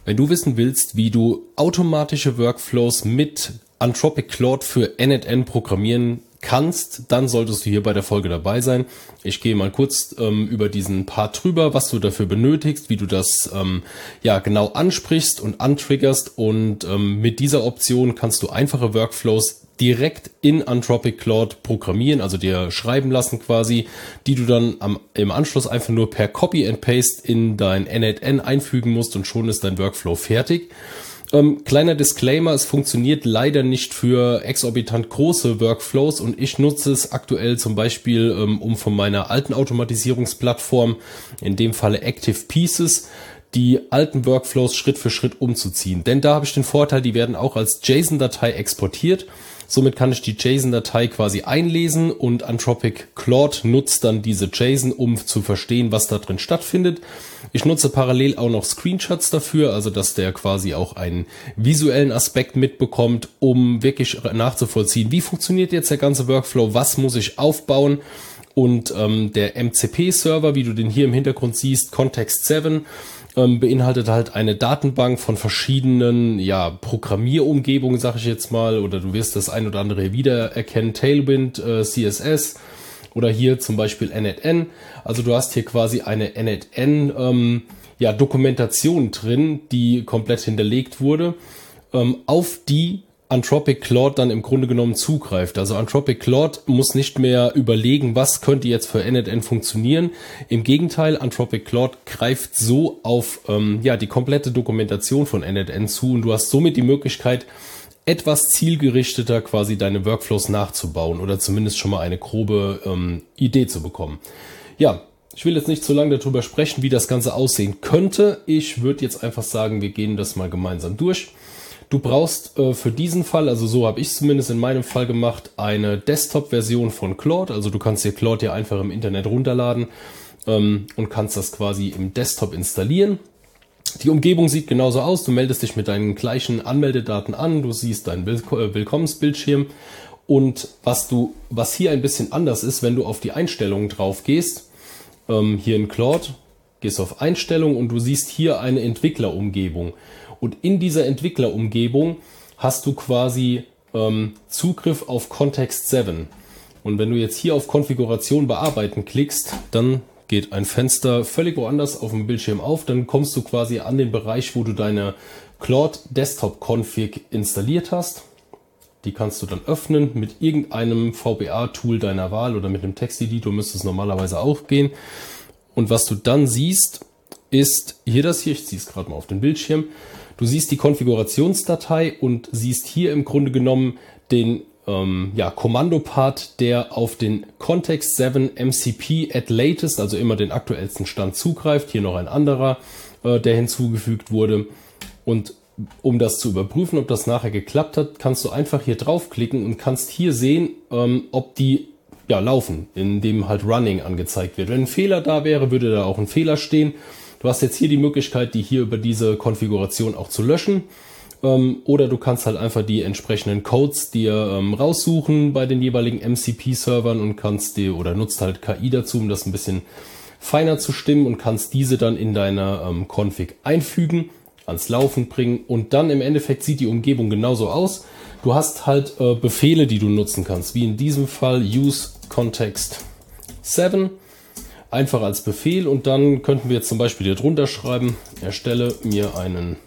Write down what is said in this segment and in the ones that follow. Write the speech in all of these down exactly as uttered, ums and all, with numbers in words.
Wenn du wissen willst, wie du automatische Workflows mit Anthropic Claude für N N N programmieren kannst, dann solltest du hier bei der Folge dabei sein. Ich gehe mal kurz ähm, über diesen Part drüber, was du dafür benötigst, wie du das ähm, ja genau ansprichst und antriggerst, und ähm, mit dieser Option kannst du einfache Workflows direkt in Anthropic Claude programmieren, also dir schreiben lassen quasi, die du dann am, im Anschluss einfach nur per Copy and Paste in dein N N N einfügen musst, und schon ist dein Workflow fertig. Ähm, kleiner Disclaimer, es funktioniert leider nicht für exorbitant große Workflows, und ich nutze es aktuell zum Beispiel, ähm, um von meiner alten Automatisierungsplattform, in dem Falle Active Pieces, die alten Workflows Schritt für Schritt umzuziehen. Denn da habe ich den Vorteil, die werden auch als JSON-Datei exportiert. Somit kann ich die JSON-Datei quasi einlesen, und Anthropic Claude nutzt dann diese JSON, um zu verstehen, was da drin stattfindet. Ich nutze parallel auch noch Screenshots dafür, also dass der quasi auch einen visuellen Aspekt mitbekommt, um wirklich nachzuvollziehen, wie funktioniert jetzt der ganze Workflow, was muss ich aufbauen. Und ähm, der M C P-Server, wie du den hier im Hintergrund siehst, Context sieben, ähm, beinhaltet halt eine Datenbank von verschiedenen ja, Programmierumgebungen, sage ich jetzt mal, oder du wirst das ein oder andere hier wieder erkennen, Tailwind, äh, C S S oder hier zum Beispiel N N N. Also du hast hier quasi eine N N N ähm, ja, Dokumentation drin, die komplett hinterlegt wurde, ähm, auf die Anthropic Claude dann im Grunde genommen zugreift. Also Anthropic Claude muss nicht mehr überlegen, was könnte jetzt für N N N funktionieren. Im Gegenteil, Anthropic Claude greift so auf ähm, ja, die komplette Dokumentation von N N N zu, und du hast somit die Möglichkeit, etwas zielgerichteter quasi deine Workflows nachzubauen oder zumindest schon mal eine grobe ähm, Idee zu bekommen. Ja, ich will jetzt nicht zu lange darüber sprechen, wie das Ganze aussehen könnte. Ich würde jetzt einfach sagen, wir gehen das mal gemeinsam durch. Du brauchst äh, für diesen Fall, also so habe ich es zumindest in meinem Fall gemacht, eine Desktop-Version von Claude. Also du kannst dir Claude ja einfach im Internet runterladen ähm, und kannst das quasi im Desktop installieren. Die Umgebung sieht genauso aus. Du meldest dich mit deinen gleichen Anmeldedaten an. Du siehst deinen Willk- Willkommensbildschirm. Und was du, was hier ein bisschen anders ist, wenn du auf die Einstellungen drauf gehst, ähm, hier in Claude, gehst auf Einstellungen und du siehst hier eine Entwicklerumgebung. Und in dieser Entwicklerumgebung hast du quasi ähm, Zugriff auf Context sieben. Und wenn du jetzt hier auf Konfiguration bearbeiten klickst, dann geht ein Fenster völlig woanders auf dem Bildschirm auf. Dann kommst du quasi an den Bereich, wo du deine Claude Desktop Config installiert hast. Die kannst du dann öffnen mit irgendeinem V B A-Tool deiner Wahl oder mit einem Texteditor müsste es normalerweise auch gehen. Und was du dann siehst, ist hier das hier. Ich ziehe es gerade mal auf den Bildschirm. Du siehst die Konfigurationsdatei und siehst hier im Grunde genommen den ähm, ja, Kommandopart, der auf den Context sieben M C P at latest, also immer den aktuellsten Stand zugreift. Hier noch ein anderer, äh, der hinzugefügt wurde. Und um das zu überprüfen, ob das nachher geklappt hat, kannst du einfach hier draufklicken und kannst hier sehen, ähm, ob die ja, laufen, indem halt Running angezeigt wird. Wenn ein Fehler da wäre, würde da auch ein Fehler stehen. Du hast jetzt hier die Möglichkeit, die hier über diese Konfiguration auch zu löschen. Ähm, oder du kannst halt einfach die entsprechenden Codes dir ähm, raussuchen bei den jeweiligen M C P-Servern und kannst dir oder nutzt halt K I dazu, um das ein bisschen feiner zu stimmen, und kannst diese dann in deine ähm, Config einfügen, ans Laufen bringen, und dann im Endeffekt sieht die Umgebung genauso aus. Du hast halt äh, Befehle, die du nutzen kannst, wie in diesem Fall use context sieben. Einfach als Befehl, und dann könnten wir jetzt zum Beispiel hier drunter schreiben, erstelle mir einen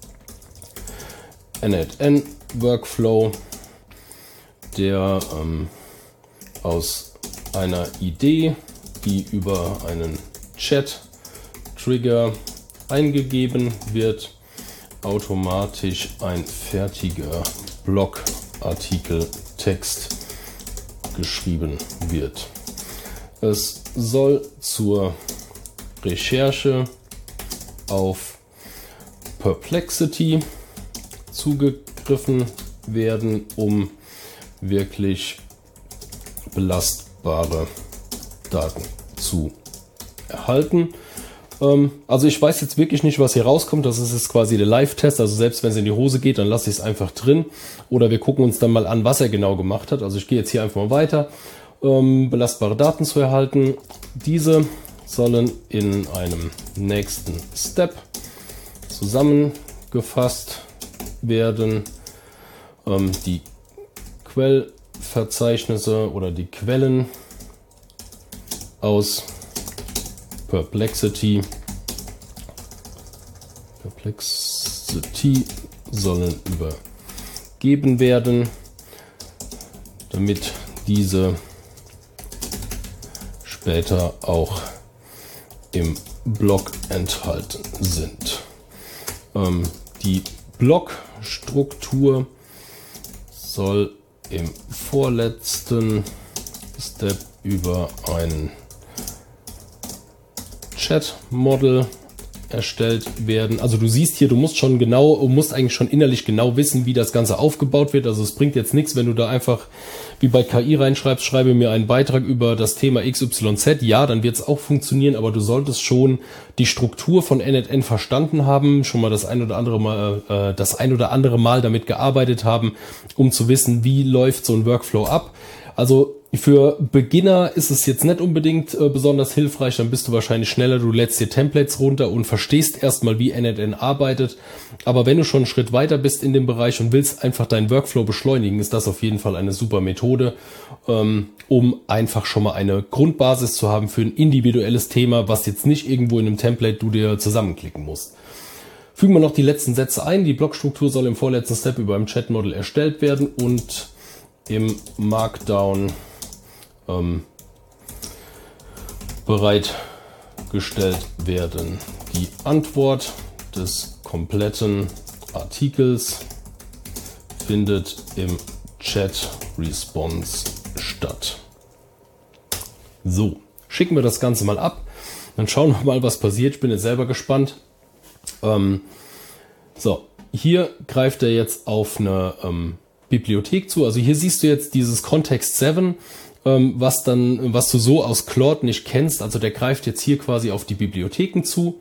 N N N Workflow, der ähm, aus einer Idee, die über einen Chat-Trigger eingegeben wird, automatisch ein fertiger Blogartikel-Text geschrieben wird. Es soll zur Recherche auf Perplexity zugegriffen werden, um wirklich belastbare Daten zu erhalten. Ähm, also ich weiß jetzt wirklich nicht, was hier rauskommt. Das ist jetzt quasi der Live-Test. Also selbst wenn es in die Hose geht, dann lasse ich es einfach drin. Oder wir gucken uns dann mal an, was er genau gemacht hat. Also ich gehe jetzt hier einfach mal weiter. Um belastbare Daten zu erhalten. Diese sollen in einem nächsten Step zusammen gefasst werden. Ähm, die Quellverzeichnisse oder die Quellen aus Perplexity, Perplexity sollen übergeben werden, damit diese später auch im Block enthalten sind. Ähm, die Blockstruktur soll im vorletzten Step über einen Chat-Model erstellt werden. Also du siehst hier, du musst schon genau, du musst eigentlich schon innerlich genau wissen, wie das Ganze aufgebaut wird. Also es bringt jetzt nichts, wenn du da einfach wie bei K I reinschreibst, schreibe mir einen Beitrag über das Thema X Y Z. Ja, dann wird es auch funktionieren, aber du solltest schon die Struktur von N N N verstanden haben, schon mal das ein oder andere Mal, äh, das ein oder andere Mal damit gearbeitet haben, um zu wissen, wie läuft so ein Workflow ab. Also für Beginner ist es jetzt nicht unbedingt äh, besonders hilfreich, dann bist du wahrscheinlich schneller, du lädst dir Templates runter und verstehst erstmal, wie N N N arbeitet. Aber wenn du schon einen Schritt weiter bist in dem Bereich und willst einfach deinen Workflow beschleunigen, ist das auf jeden Fall eine super Methode, ähm, um einfach schon mal eine Grundbasis zu haben für ein individuelles Thema, was jetzt nicht irgendwo in einem Template du dir zusammenklicken musst. Fügen wir noch die letzten Sätze ein. Die Blockstruktur soll im vorletzten Step über ein Chat-Model erstellt werden und im Markdown ähm, bereitgestellt werden. Die Antwort des kompletten Artikels findet im Chat-Response statt. So, schicken wir das Ganze mal ab. Dann schauen wir mal, was passiert. Ich bin jetzt selber gespannt. Ähm, so, hier greift er jetzt auf eine ähm, Bibliothek zu. Also hier siehst du jetzt dieses Context sieben, ähm, was dann, was du so aus Claude nicht kennst. Also der greift jetzt hier quasi auf die Bibliotheken zu,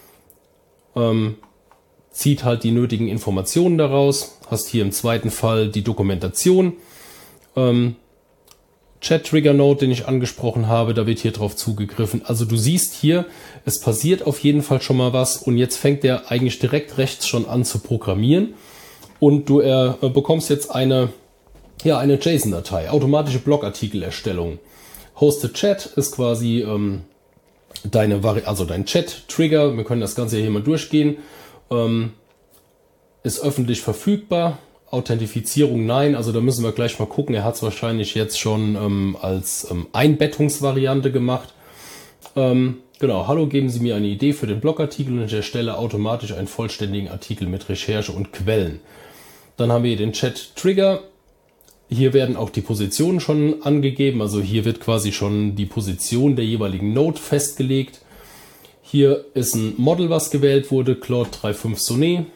ähm, zieht halt die nötigen Informationen daraus. Hast hier im zweiten Fall die Dokumentation, ähm, Chat-Trigger-Node, den ich angesprochen habe, da wird hier drauf zugegriffen. Also du siehst hier, es passiert auf jeden Fall schon mal was und jetzt fängt er eigentlich direkt rechts schon an zu programmieren. Und du äh, bekommst jetzt eine, ja, eine JSON-Datei, automatische Blogartikelerstellung. Hosted Chat ist quasi ähm, deine Vari also dein Chat-Trigger. Wir können das Ganze hier mal durchgehen. Ähm, ist öffentlich verfügbar. Authentifizierung nein, also da müssen wir gleich mal gucken. Er hat es wahrscheinlich jetzt schon ähm, als ähm, Einbettungsvariante gemacht. Ähm, genau, hallo, geben Sie mir eine Idee für den Blogartikel und ich erstelle automatisch einen vollständigen Artikel mit Recherche und Quellen. Dann haben wir hier den Chat-Trigger. Hier werden auch die Positionen schon angegeben. Also hier wird quasi schon die Position der jeweiligen Node festgelegt. Hier ist ein Model, was gewählt wurde, Claude drei Punkt fünf Sonnet.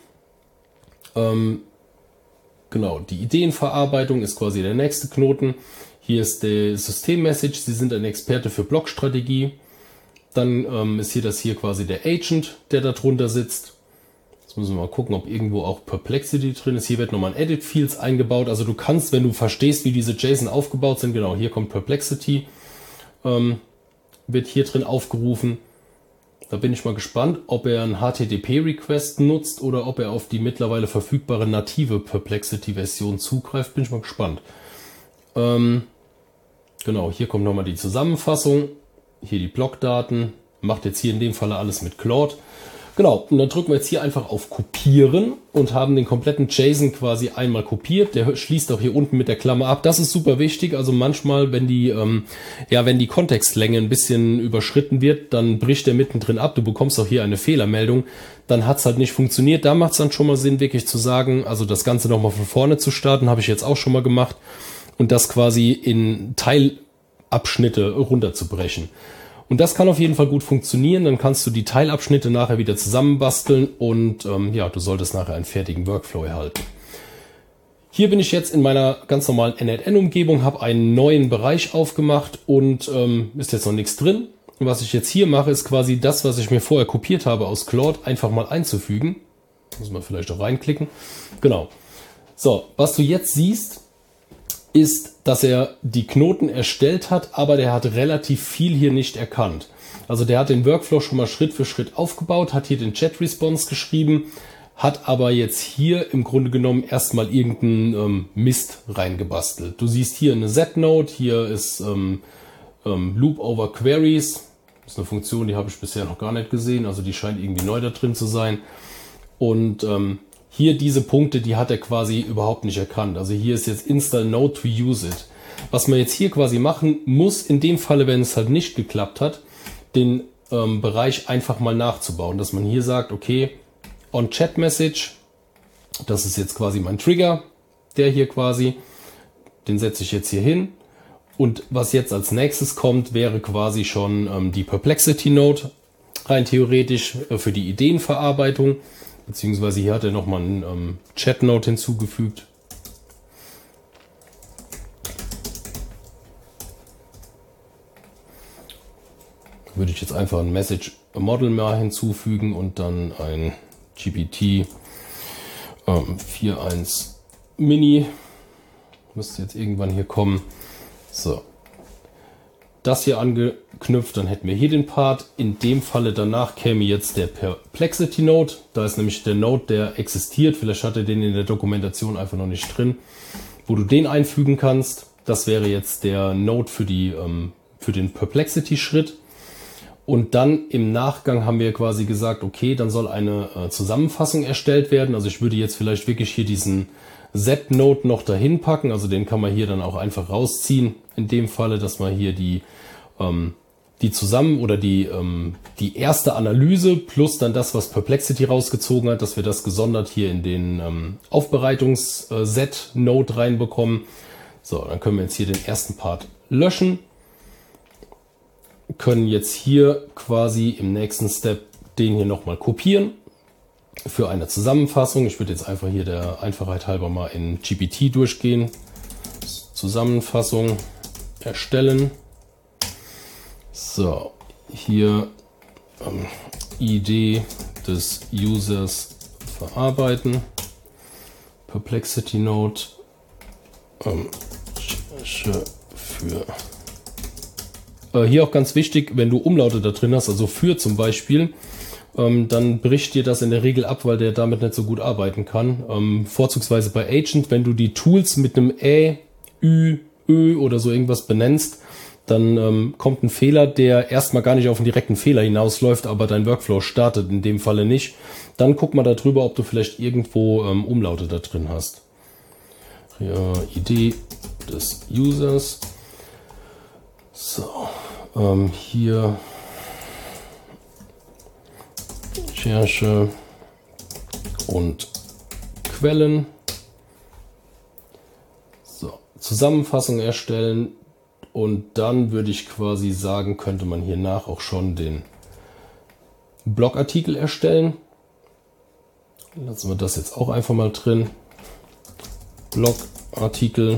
Ähm, genau, die Ideenverarbeitung ist quasi der nächste Knoten. Hier ist der System-Message. Sie sind ein Experte für Blockstrategie. Dann ähm, ist hier das hier quasi der Agent, der da drunter sitzt. Jetzt müssen wir mal gucken, ob irgendwo auch Perplexity drin ist. Hier wird nochmal ein Edit Fields eingebaut. Also du kannst, wenn du verstehst, wie diese JSON aufgebaut sind, genau, hier kommt Perplexity, ähm, wird hier drin aufgerufen. Da bin ich mal gespannt, ob er einen H T T P-Request nutzt oder ob er auf die mittlerweile verfügbare native Perplexity-Version zugreift. Bin ich mal gespannt. Ähm, genau, hier kommt nochmal die Zusammenfassung. Hier die Blockdaten. Macht jetzt hier in dem Falle alles mit Claude. Genau, und dann drücken wir jetzt hier einfach auf Kopieren und haben den kompletten JSON quasi einmal kopiert. Der schließt auch hier unten mit der Klammer ab. Das ist super wichtig. Also manchmal, wenn die, ähm, ja, wenn die Kontextlänge ein bisschen überschritten wird, dann bricht der mittendrin ab. Du bekommst auch hier eine Fehlermeldung. Dann hat es halt nicht funktioniert. Da macht es dann schon mal Sinn, wirklich zu sagen, also das Ganze nochmal von vorne zu starten. Habe ich jetzt auch schon mal gemacht. Und das quasi in Teilabschnitte runterzubrechen. Und das kann auf jeden Fall gut funktionieren. Dann kannst du die Teilabschnitte nachher wieder zusammenbasteln und ähm, ja, du solltest nachher einen fertigen Workflow erhalten. Hier bin ich jetzt in meiner ganz normalen N N N-Umgebung, habe einen neuen Bereich aufgemacht und ähm, ist jetzt noch nichts drin. Und was ich jetzt hier mache, ist quasi das, was ich mir vorher kopiert habe aus Claude, einfach mal einzufügen. Muss man vielleicht auch reinklicken. Genau. So, was du jetzt siehst, ist, dass er die Knoten erstellt hat, aber der hat relativ viel hier nicht erkannt. Also der hat den Workflow schon mal Schritt für Schritt aufgebaut, hat hier den Chat-Response geschrieben, hat aber jetzt hier im Grunde genommen erstmal irgendeinen ähm, Mist reingebastelt. Du siehst hier eine Z-Node, hier ist ähm, ähm, Loop over Queries. Das ist eine Funktion, die habe ich bisher noch gar nicht gesehen, also die scheint irgendwie neu da drin zu sein. Und ähm, hier diese Punkte, die hat er quasi überhaupt nicht erkannt. Also hier ist jetzt Install Node to use it. Was man jetzt hier quasi machen muss, in dem Falle, wenn es halt nicht geklappt hat, den ähm, Bereich einfach mal nachzubauen. Dass man hier sagt, okay, on Chat Message, das ist jetzt quasi mein Trigger, der hier quasi, den setze ich jetzt hier hin. Und was jetzt als nächstes kommt, wäre quasi schon ähm, die Perplexity Node, rein theoretisch äh, für die Ideenverarbeitung. Beziehungsweise hier hat er nochmal einen ähm, Chat Node hinzugefügt. Würde ich jetzt einfach ein Message Model mal hinzufügen und dann ein G P T ähm, vier Punkt eins Mini. Müsste jetzt irgendwann hier kommen. So. Das hier angeknüpft, dann hätten wir hier den Part. In dem Falle danach käme jetzt der Perplexity Node. Da ist nämlich der Node, der existiert. Vielleicht hat er den in der Dokumentation einfach noch nicht drin, wo du den einfügen kannst. Das wäre jetzt der Node für, die, ähm, für den Perplexity-Schritt. Und dann im Nachgang haben wir quasi gesagt, okay, dann soll eine äh, Zusammenfassung erstellt werden. Also ich würde jetzt vielleicht wirklich hier diesen Z-Node noch dahin packen. Also den kann man hier dann auch einfach rausziehen. In dem Falle, dass man hier die, ähm, die zusammen oder die, ähm, die erste Analyse plus dann das, was Perplexity rausgezogen hat, dass wir das gesondert hier in den ähm, Aufbereitungs-Z-Node reinbekommen. So, dann können wir jetzt hier den ersten Part löschen. Können jetzt hier quasi im nächsten Step den hier nochmal kopieren für eine Zusammenfassung. Ich würde jetzt einfach hier der Einfachheit halber mal in G P T durchgehen. Zusammenfassung erstellen. So, hier ähm, Idee des Users verarbeiten. Perplexity Node ähm, für hier auch ganz wichtig, wenn du Umlaute da drin hast, also für zum Beispiel, ähm, dann bricht dir das in der Regel ab, weil der damit nicht so gut arbeiten kann. Ähm, vorzugsweise bei Agent, wenn du die Tools mit einem Ä, Ü, Ö oder so irgendwas benennst, dann ähm, kommt ein Fehler, der erstmal gar nicht auf einen direkten Fehler hinausläuft, aber dein Workflow startet in dem Falle nicht. Dann guck mal darüber, ob du vielleicht irgendwo ähm, Umlaute da drin hast. Ja, Idee des Users. So, ähm, hier Recherche und Quellen. So, Zusammenfassung erstellen und dann würde ich quasi sagen, könnte man hier nach auch schon den Blogartikel erstellen. Lassen wir das jetzt auch einfach mal drin. Blogartikel.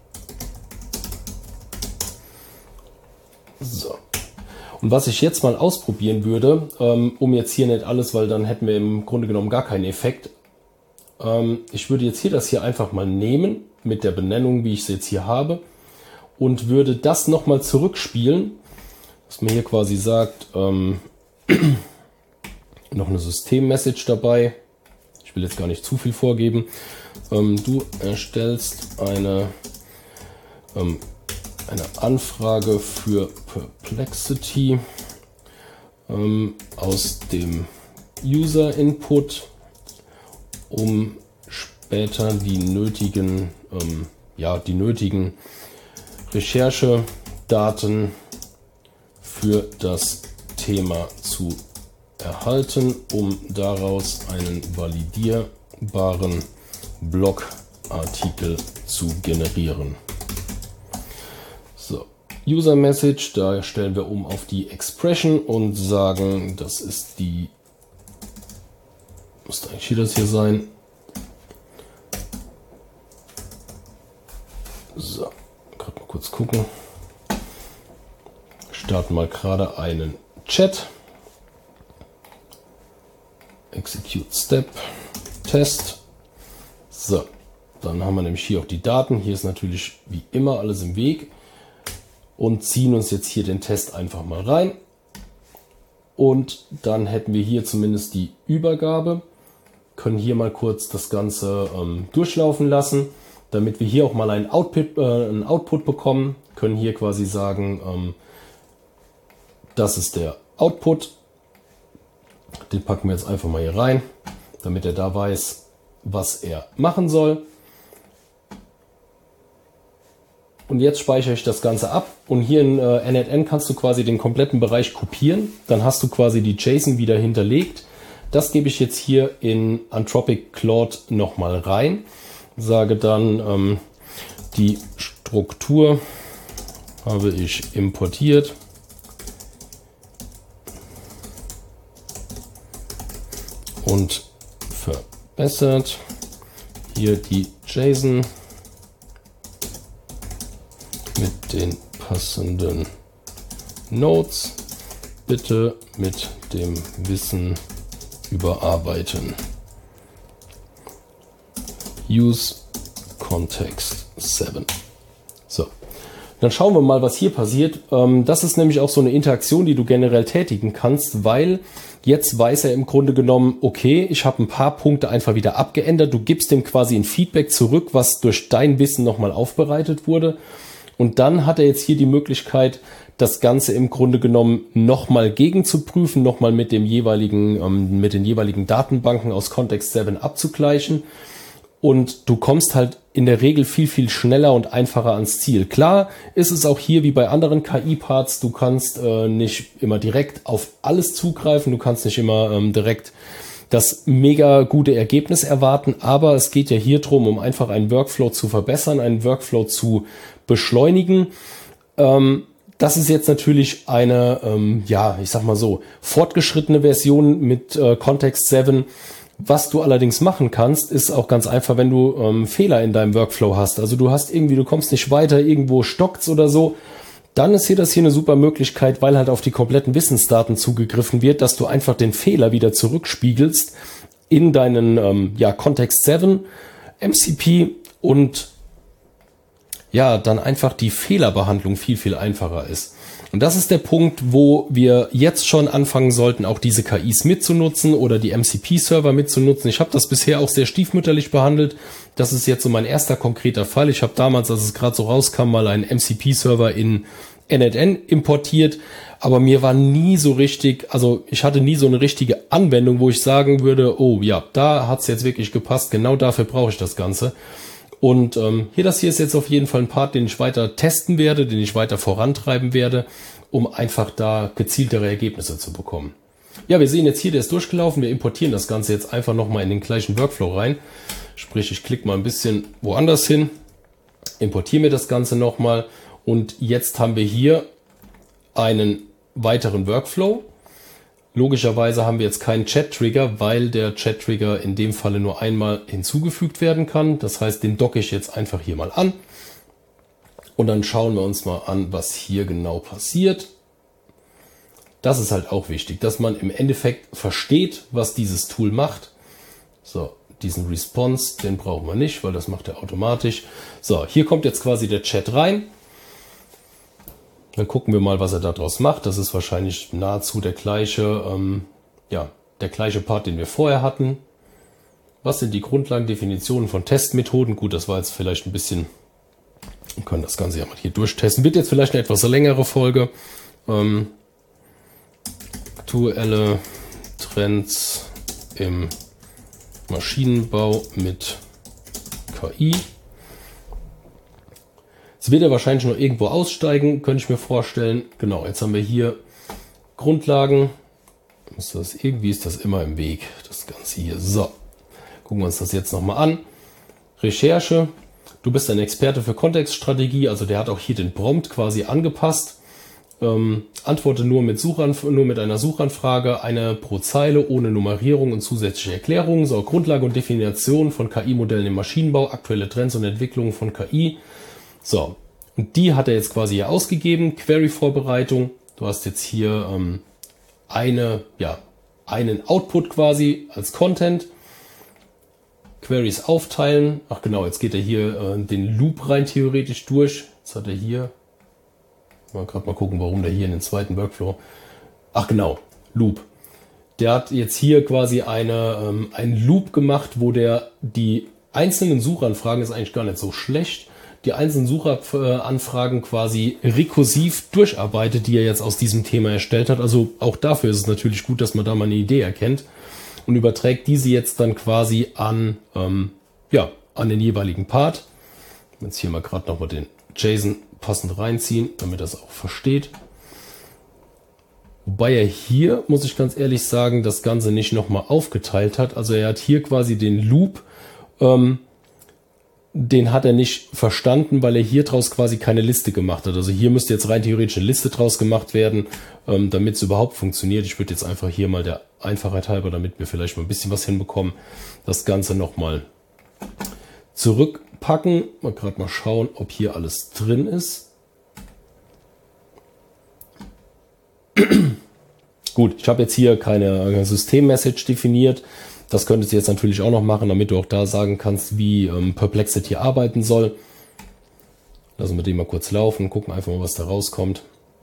So. Und was ich jetzt mal ausprobieren würde, ähm, um jetzt hier nicht alles, weil dann hätten wir im Grunde genommen gar keinen Effekt. Ähm, ich würde jetzt hier das hier einfach mal nehmen mit der Benennung, wie ich es jetzt hier habe, und würde das nochmal zurückspielen, dass man hier quasi sagt, ähm, noch eine System-Message dabei. Ich will jetzt gar nicht zu viel vorgeben. Ähm, du erstellst eine ähm, eine Anfrage für Perplexity ähm, aus dem User Input, um später die nötigen, ähm, ja, die nötigen Recherchedaten für das Thema zu erhalten, um daraus einen validierbaren Blogartikel zu generieren. So, User Message, da stellen wir um auf die Expression und sagen, das ist die, müsste eigentlich hier das hier sein. So, gerade mal kurz gucken. Starten mal gerade einen Chat. Execute Step, Test. So, dann haben wir nämlich hier auch die Daten. Hier ist natürlich wie immer alles im Weg. Und ziehen uns jetzt hier den Test einfach mal rein. Und dann hätten wir hier zumindest die Übergabe. können hier mal kurz das Ganze ähm, durchlaufen lassen, damit wir hier auch mal einen Output, äh, einen Output bekommen. Können hier quasi sagen, ähm, das ist der Output. Den packen wir jetzt einfach mal hier rein, damit er da weiß, was er machen soll. Und jetzt speichere ich das Ganze ab und hier in äh, N N N kannst du quasi den kompletten Bereich kopieren. Dann hast du quasi die JSON wieder hinterlegt. Das gebe ich jetzt hier in Anthropic Claude nochmal rein. Sage dann, ähm, die Struktur habe ich importiert. Und verbessert. Hier die JSON mit den passenden Nodes. Bitte mit dem Wissen überarbeiten. Use Context sieben. So, dann schauen wir mal, was hier passiert. Das ist nämlich auch so eine Interaktion, die du generell tätigen kannst, weil jetzt weiß er im Grunde genommen, okay, ich habe ein paar Punkte einfach wieder abgeändert. Du gibst ihm quasi ein Feedback zurück, was durch dein Wissen nochmal aufbereitet wurde. Und dann hat er jetzt hier die Möglichkeit, das Ganze im Grunde genommen nochmal gegenzuprüfen, nochmal mit dem jeweiligen, ähm, mit den jeweiligen Datenbanken aus Context sieben abzugleichen. Und du kommst halt in der Regel viel, viel schneller und einfacher ans Ziel. Klar ist es auch hier wie bei anderen K I-Parts, du kannst äh, nicht immer direkt auf alles zugreifen, du kannst nicht immer ähm, direkt das mega gute Ergebnis erwarten, aber es geht ja hier drum, um einfach einen Workflow zu verbessern, einen Workflow zu beschleunigen. Ähm, das ist jetzt natürlich eine, ähm, ja, ich sag mal so, fortgeschrittene Version mit äh, Context sieben. Was du allerdings machen kannst, ist auch ganz einfach, wenn du ähm, Fehler in deinem Workflow hast. Also du hast irgendwie, du kommst nicht weiter, irgendwo stockt's oder so. Dann ist hier das hier eine super Möglichkeit, weil halt auf die kompletten Wissensdaten zugegriffen wird, dass du einfach den Fehler wieder zurückspiegelst in deinen ähm, ja, Context sieben M C P und ja, dann einfach die Fehlerbehandlung viel, viel einfacher ist. Und das ist der Punkt, wo wir jetzt schon anfangen sollten, auch diese K Is mitzunutzen oder die M C P-Server mitzunutzen. Ich habe das bisher auch sehr stiefmütterlich behandelt. Das ist jetzt so mein erster konkreter Fall. Ich habe damals, als es gerade so rauskam, mal einen M C P-Server in N N N importiert. Aber mir war nie so richtig, also ich hatte nie so eine richtige Anwendung, wo ich sagen würde, oh ja, da hat es jetzt wirklich gepasst. Genau dafür brauche ich das Ganze. Und ähm, hier, das hier ist jetzt auf jeden Fall ein Part, den ich weiter testen werde, den ich weiter vorantreiben werde, um einfach da gezieltere Ergebnisse zu bekommen. Ja, wir sehen jetzt hier, der ist durchgelaufen. Wir importieren das Ganze jetzt einfach nochmal in den gleichen Workflow rein. Sprich, ich klicke mal ein bisschen woanders hin, importiere mir das Ganze nochmal und jetzt haben wir hier einen weiteren Workflow. Logischerweise haben wir jetzt keinen Chat-Trigger, weil der Chat-Trigger in dem Falle nur einmal hinzugefügt werden kann. Das heißt, den docke ich jetzt einfach hier mal an. Und dann schauen wir uns mal an, was hier genau passiert. Das ist halt auch wichtig, dass man im Endeffekt versteht, was dieses Tool macht. So, diesen Response, den brauchen wir nicht, weil das macht er automatisch. So, hier kommt jetzt quasi der Chat rein. Dann gucken wir mal, was er daraus macht. Das ist wahrscheinlich nahezu der gleiche, ähm, ja, der gleiche Part, den wir vorher hatten. Was sind die Grundlagen, Definitionen von Testmethoden? Gut, das war jetzt vielleicht ein bisschen, wir können das Ganze ja mal hier durchtesten. Wird jetzt vielleicht eine etwas längere Folge. Ähm, aktuelle Trends im Maschinenbau mit K I. Jetzt wird er wahrscheinlich noch irgendwo aussteigen, könnte ich mir vorstellen. Genau, jetzt haben wir hier Grundlagen. Ist das, irgendwie ist das immer im Weg, das Ganze hier. So, gucken wir uns das jetzt nochmal an. Recherche. Du bist ein Experte für Kontextstrategie, also der hat auch hier den Prompt quasi angepasst. Ähm, antworte nur mit, Suchanf nur mit einer Suchanfrage, eine pro Zeile ohne Nummerierung und zusätzliche Erklärungen. So, Grundlage und Definition von K I-Modellen im Maschinenbau, aktuelle Trends und Entwicklungen von K I. So, und die hat er jetzt quasi hier ausgegeben. Query-Vorbereitung. Du hast jetzt hier ähm, eine, ja, einen Output quasi als Content. Queries aufteilen. Ach genau, jetzt geht er hier äh, den Loop rein theoretisch durch. Jetzt hat er hier, mal gerade mal gucken, warum der hier in den zweiten Workflow. Ach genau, Loop. Der hat jetzt hier quasi eine, ähm, einen Loop gemacht, wo der die einzelnen Suchanfragen, ist eigentlich gar nicht so schlecht, die einzelnen Suchanfragen quasi rekursiv durcharbeitet, die er jetzt aus diesem Thema erstellt hat. Also auch dafür ist es natürlich gut, dass man da mal eine Idee erkennt und überträgt diese jetzt dann quasi an, ähm, ja, an den jeweiligen Part. Jetzt hier mal gerade nochmal den JSON passend reinziehen, damit er es auch versteht. Wobei er hier, muss ich ganz ehrlich sagen, das Ganze nicht nochmal aufgeteilt hat. Also er hat hier quasi den Loop, ähm, den hat er nicht verstanden, weil er hier draus quasi keine Liste gemacht hat. Also hier müsste jetzt rein theoretisch eine Liste draus gemacht werden, ähm, damit es überhaupt funktioniert. Ich würde jetzt einfach hier mal der Einfachheit halber, damit wir vielleicht mal ein bisschen was hinbekommen, das Ganze nochmal zurückpacken. Mal gerade mal schauen, ob hier alles drin ist. Gut, ich habe jetzt hier keine System-Message definiert. Das könntest du jetzt natürlich auch noch machen, damit du auch da sagen kannst, wie ähm, Perplexity arbeiten soll. Lassen wir den mal kurz laufen, gucken einfach mal, was da rauskommt.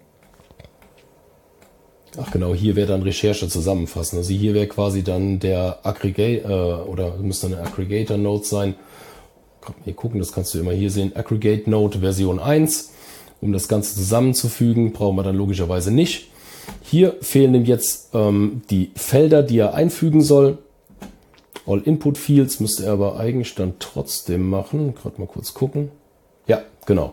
Ach genau, hier wäre dann Recherche zusammenfassen. Also hier wäre quasi dann der Aggregate äh, oder müsste eine Aggregator-Node sein. Hier gucken, das kannst du immer hier sehen. Aggregate-Node Version eins. Um das Ganze zusammenzufügen, brauchen wir dann logischerweise nicht. Hier fehlen ihm jetzt ähm, die Felder, die er einfügen soll. All Input Fields müsste er aber eigentlich dann trotzdem machen. Gerade mal kurz gucken. Ja, genau.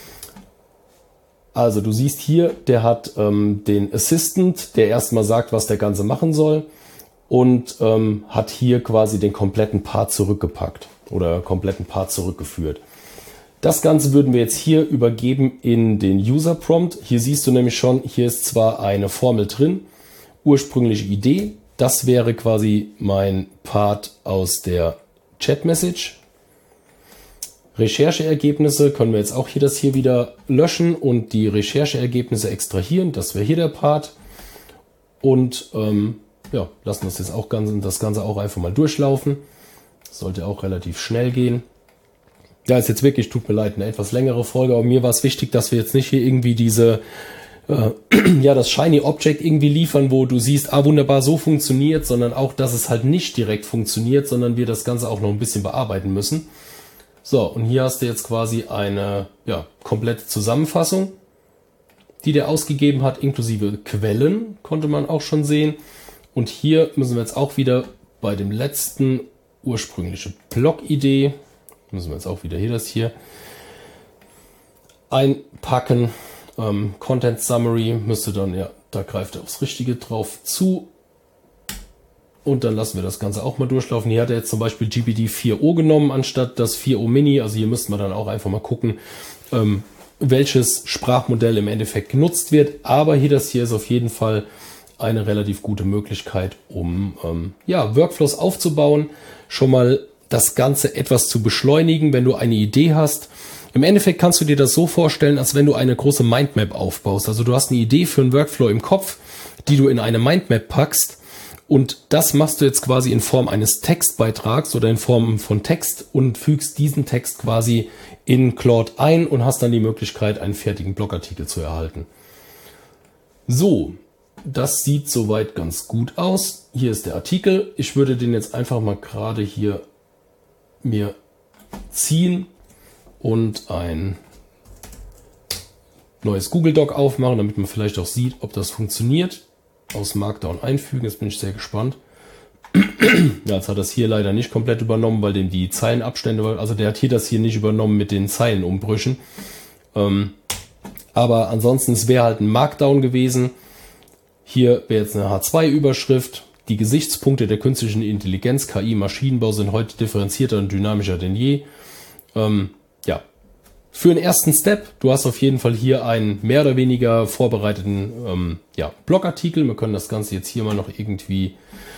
Also du siehst hier, der hat ähm, den Assistant, der erstmal sagt, was der Ganze machen soll. Und ähm, hat hier quasi den kompletten Part zurückgepackt oder kompletten Part zurückgeführt. Das Ganze würden wir jetzt hier übergeben in den User Prompt. Hier siehst du nämlich schon, hier ist zwar eine Formel drin, ursprüngliche Idee. Das wäre quasi mein Part aus der Chat Message. Rechercheergebnisse können wir jetzt auch hier das hier wieder löschen und die Rechercheergebnisse extrahieren. Das wäre hier der Part. Und ähm, ja, lassen das jetzt auch ganz, das Ganze auch einfach mal durchlaufen. Das sollte auch relativ schnell gehen. Ja, ist jetzt wirklich, tut mir leid, eine etwas längere Folge, aber mir war es wichtig, dass wir jetzt nicht hier irgendwie diese, äh, ja, das Shiny Object irgendwie liefern, wo du siehst, ah, wunderbar, so funktioniert, sondern auch, dass es halt nicht direkt funktioniert, sondern wir das Ganze auch noch ein bisschen bearbeiten müssen. So, und hier hast du jetzt quasi eine, ja, komplette Zusammenfassung, die der ausgegeben hat, inklusive Quellen, konnte man auch schon sehen. Und hier müssen wir jetzt auch wieder bei dem letzten ursprüngliche Blog-Idee, müssen wir jetzt auch wieder hier das hier einpacken. Ähm, Content Summary müsste dann, ja, da greift er aufs Richtige drauf zu. Und dann lassen wir das Ganze auch mal durchlaufen. Hier hat er jetzt zum Beispiel G P T vier O genommen, anstatt das vier O Mini. Also hier müsste man dann auch einfach mal gucken, ähm, welches Sprachmodell im Endeffekt genutzt wird. Aber hier das hier ist auf jeden Fall eine relativ gute Möglichkeit, um ähm, ja, Workflows aufzubauen, schon mal das Ganze etwas zu beschleunigen, wenn du eine Idee hast. Im Endeffekt kannst du dir das so vorstellen, als wenn du eine große Mindmap aufbaust. Also du hast eine Idee für einen Workflow im Kopf, die du in eine Mindmap packst und das machst du jetzt quasi in Form eines Textbeitrags oder in Form von Text und fügst diesen Text quasi in Claude ein und hast dann die Möglichkeit, einen fertigen Blogartikel zu erhalten. So, das sieht soweit ganz gut aus. Hier ist der Artikel. Ich würde den jetzt einfach mal gerade hier mir ziehen und ein neues Google Doc aufmachen, damit man vielleicht auch sieht, ob das funktioniert. Aus Markdown einfügen, jetzt bin ich sehr gespannt. Ja, jetzt hat das hier leider nicht komplett übernommen, weil dem die Zeilenabstände, also der hat hier das hier nicht übernommen mit den Zeilenumbrüchen. Ähm, aber ansonsten, es wäre halt ein Markdown gewesen. Hier wäre jetzt eine H zwei Überschrift. Die Gesichtspunkte der künstlichen Intelligenz, K I, Maschinenbau sind heute differenzierter und dynamischer denn je. Ähm, ja, für den ersten Step, du hast auf jeden Fall hier einen mehr oder weniger vorbereiteten ähm, ja, Blogartikel. Wir können das Ganze jetzt hier mal noch irgendwie...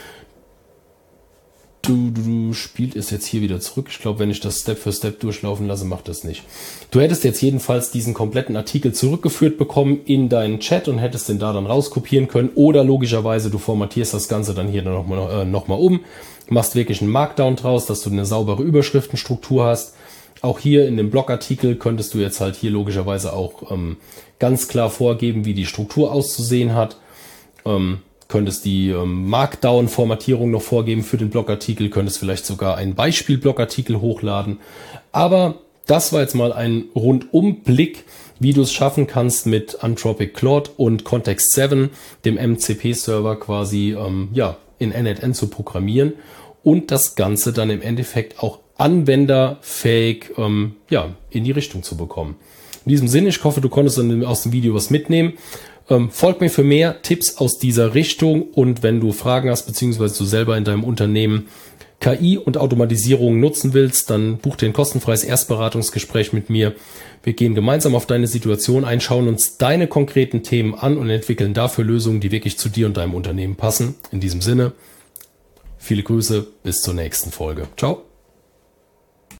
Du, du, du spielt es jetzt hier wieder zurück. Ich glaube, wenn ich das Step für Step durchlaufen lasse, macht das nicht. Du hättest jetzt jedenfalls diesen kompletten Artikel zurückgeführt bekommen in deinen Chat und hättest den da dann rauskopieren können. Oder logischerweise, du formatierst das Ganze dann hier nochmal äh, noch mal um, machst wirklich einen Markdown draus, dass du eine saubere Überschriftenstruktur hast. Auch hier in dem Blogartikel könntest du jetzt halt hier logischerweise auch ähm, ganz klar vorgeben, wie die Struktur auszusehen hat. Ähm, könntest die ähm, Markdown-Formatierung noch vorgeben für den Blogartikel, könntest vielleicht sogar einen Beispiel-Blogartikel hochladen. Aber das war jetzt mal ein Rundumblick, wie du es schaffen kannst mit Anthropic Claude und Context sieben, dem M C P-Server quasi ähm, ja, in N N N zu programmieren und das Ganze dann im Endeffekt auch anwenderfähig ähm, ja, in die Richtung zu bekommen. In diesem Sinne, ich hoffe, du konntest dann aus dem Video was mitnehmen. Ähm, folg mir für mehr Tipps aus dieser Richtung und wenn du Fragen hast, beziehungsweise du selber in deinem Unternehmen K I und Automatisierung nutzen willst, dann buch dir ein kostenfreies Erstberatungsgespräch mit mir. Wir gehen gemeinsam auf deine Situation ein, schauen uns deine konkreten Themen an und entwickeln dafür Lösungen, die wirklich zu dir und deinem Unternehmen passen. In diesem Sinne, viele Grüße, bis zur nächsten Folge. Ciao.